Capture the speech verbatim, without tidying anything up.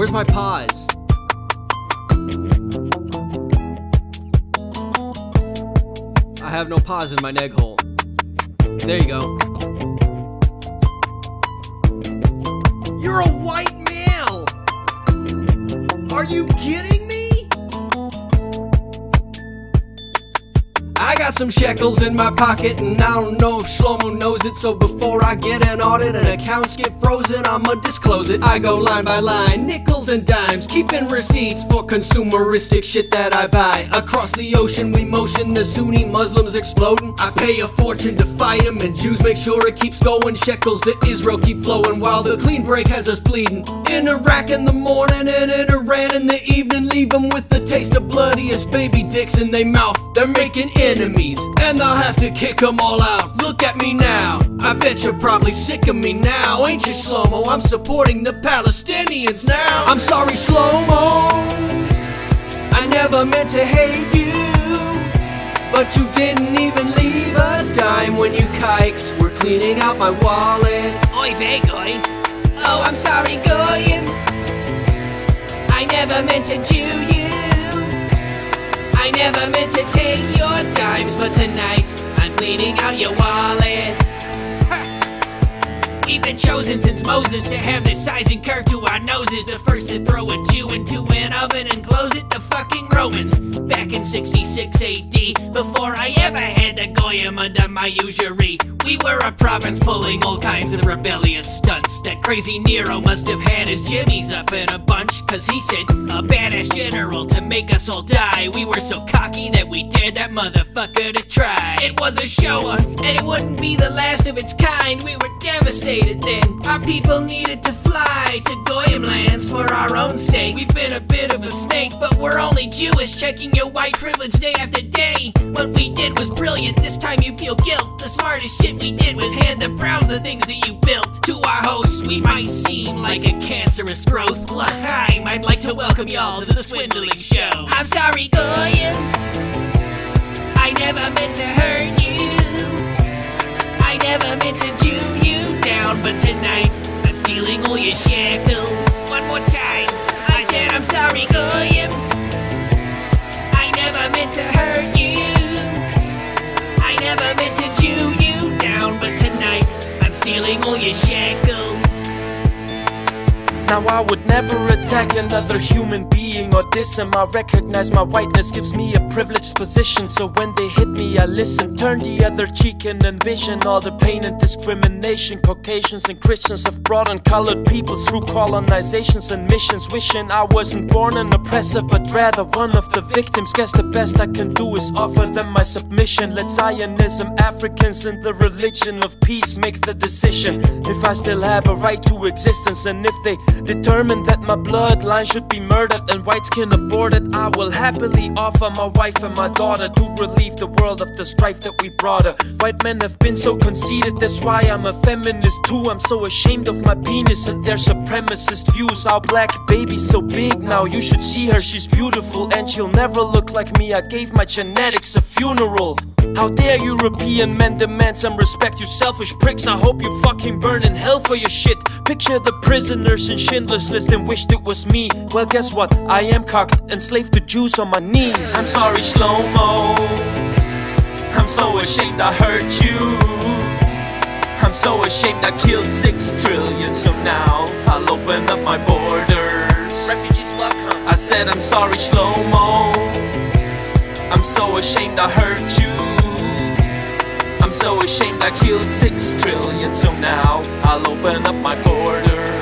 where's my pause? I have no pause in my neg hole. There you go. You're a white male! Are you kidding me? I got some shekels in my pocket and I don't know if Shlomo knows it. So before I get an audit and accounts get frozen, I'ma disclose it. I go line by line, nickels and dimes, keeping receipts for consumeristic shit that I buy. Across the ocean we motion, the Sunni Muslims exploding. I pay a fortune to fight them and Jews make sure it keeps going. Shekels to Israel keep flowing while the clean break has us bleeding. In Iraq in the morning and in Iran in the evening, leave them with the taste of bloodiest baby dicks in their mouth. They're making enemies, and I'll have to kick them all out. Look at me now, I bet you're probably sick of me now. Ain't you, Shlomo? I'm supporting the Palestinians now. I'm sorry, Shlomo, I never meant to hate you, but you didn't even leave a dime when you kikes were cleaning out my wallet. Oi vey, guy. Oh, I'm sorry, Goyim, I never meant to Jew you. I never meant to take your dimes, but tonight I'm cleaning out your wallet. We've been chosen since Moses to have this size and curve to our noses. The first to throw a Jew into an oven and close it, the fucking Romans. Back in sixty-six A D, before I ever had the Goyim under my usury, we were a province pulling all kinds of rebellious stunts. That crazy Nero must have had his jimmies up in a bunch, cause he sent a badass general to make us all die. We were so cocky that we dared that motherfucker to try. It was a Shoah, and it wouldn't be the last of its kind. We were devastated then. Our people needed to fly to Goyim lands for our own sake. We've been a bit of a snake, but we're only Jewish, checking your white privilege day after day. What we did was brilliant, this time you feel guilt. The smartest shit we did was hand the Browns the things that you built. To our hosts, we might seem like a cancerous growth. L'chaim, I'd like to welcome y'all to the Swindling Show. I'm sorry, Goyim, I never meant to hurt you. I never meant to Jew you down, but tonight I'm stealing all your shekels. One more time, I said I'm sorry, Goyim, I never meant to hurt you. I never meant to Jew you down, but tonight I'm stealing all your shekels. Now I would never attack another human being or diss him. I recognize my whiteness gives me a privileged position, so when they hit me I listen. Turn the other cheek and envision all the pain and discrimination Caucasians and Christians have brought on colored people through colonizations and missions. Wishing I wasn't born an oppressor, but rather one of the victims. Guess the best I can do is offer them my submission. Let Zionism, Africans and the religion of peace make the decision if I still have a right to existence. And if they determined that my bloodline should be murdered and whites can abort it, I will happily offer my wife and my daughter to relieve the world of the strife that we brought her. White men have been so conceited, that's why I'm a feminist too. I'm so ashamed of my penis and their supremacist views. Our black baby's so big now, you should see her, she's beautiful and she'll never look like me. I gave my genetics a funeral. How dare European men demand some respect, you selfish pricks. I hope you fucking burn in hell for your shit. Picture the prisoners in Schindler's List and wished it was me. Well, guess what? I am cocked, enslaved to Jews on my knees. I'm sorry, Shlomo, I'm so ashamed I hurt you. I'm so ashamed I killed six trillion. So now I'll open up my borders. Refugees welcome. I said I'm sorry, Shlomo, I'm so ashamed I hurt you. I'm so ashamed I killed six trillion. So now I'll open up my borders.